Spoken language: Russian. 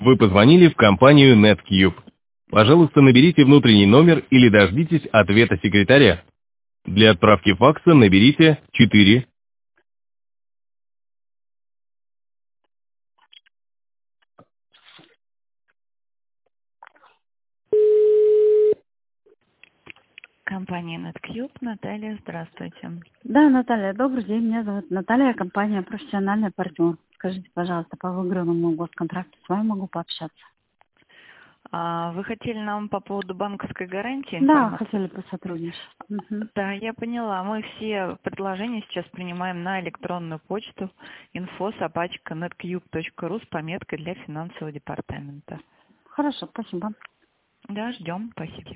Вы позвонили в компанию NetCube. Пожалуйста, наберите внутренний номер или дождитесь ответа секретаря. Для отправки факса наберите 4. Компания NetCube. Наталья, здравствуйте. Да, Наталья, добрый день. Меня зовут Наталья, компания «Профессиональный партнер». Скажите, пожалуйста, по выигранному госконтракту с вами могу пообщаться? Вы хотели нам по поводу банковской гарантии Да, информацию? хотели посотрудничать. Угу. Да, я поняла. Мы все предложения сейчас принимаем на электронную почту info@netcube.ru с пометкой для финансового департамента. Хорошо, спасибо. Да, ждем. Спасибо.